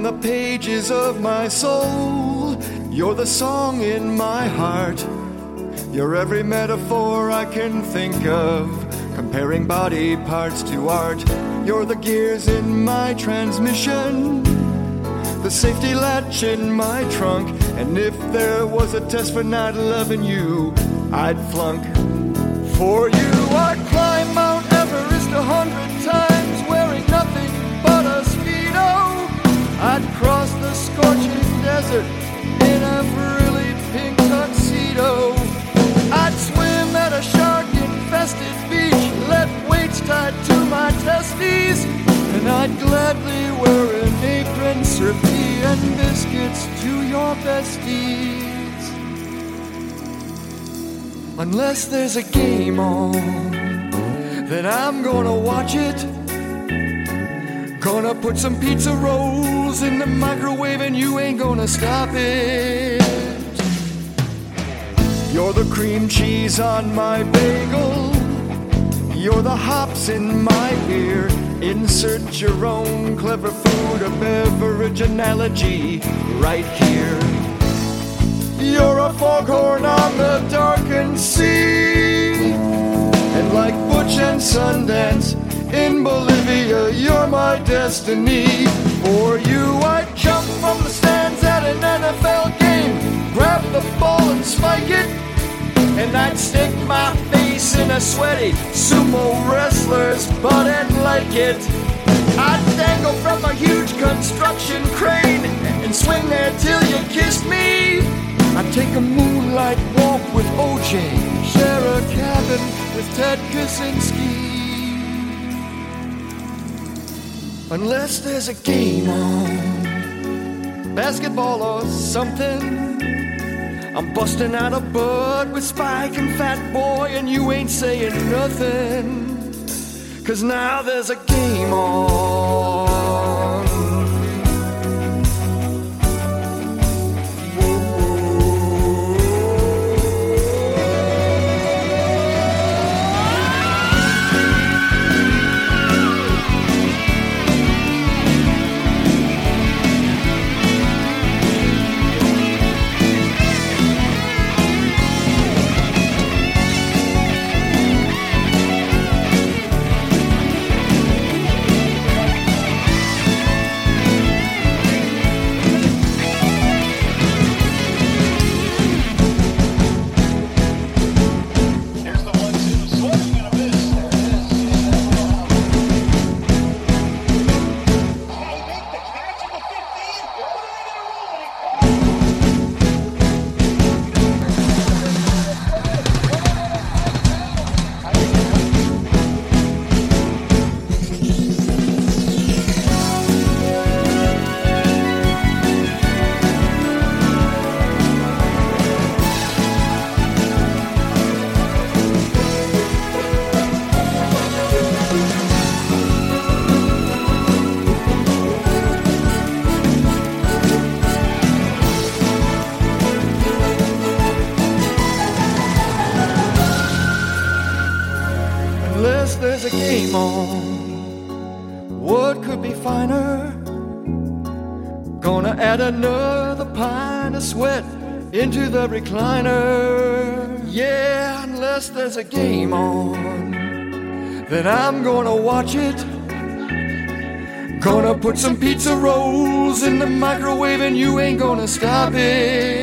on the pages of my soul. You're the song in my heart. You're every metaphor I can think of, comparing body parts to art. You're the gears in my transmission, the safety latch in my trunk. And if there was a test for not loving you, I'd flunk. For you, I'd climb Mount Everest 100 times, wearing nothing but a Speedo. I'd cross the scorching desert in a really pink tuxedo. I'd swim at a shark-infested beach, let weights tied to my testes, and I'd gladly wear an apron, serve tea and biscuits to your besties. Unless there's a game on, then I'm gonna watch it. Gonna put some pizza rolls in the microwave and you ain't gonna stop it. You're the cream cheese on my bagel. You're the hops in my beer. Insert your own clever food or beverage analogy right here. You're a foghorn on the darkened sea, and like Butch and Sundance in Bolivia, you're my destiny. For you, I'd jump from the stands at an NFL game, grab the ball and spike it, and I'd stick my face in a sweaty sumo wrestler's butt and like it. I'd dangle from a huge construction crane and swing there till you kissed me. I'd take a moonlight walk with OJ, share a cabin with Ted Kaczynski. Unless there's a game on, basketball or something, I'm busting out a bud with Spike and Fat Boy, and you ain't saying nothing. 'Cause now there's a game on. Unless there's a game on, what could be finer? Gonna add another pint of sweat into the recliner. Yeah, unless there's a game on, then I'm gonna watch it. Gonna put some pizza rolls in the microwave and you ain't gonna stop it.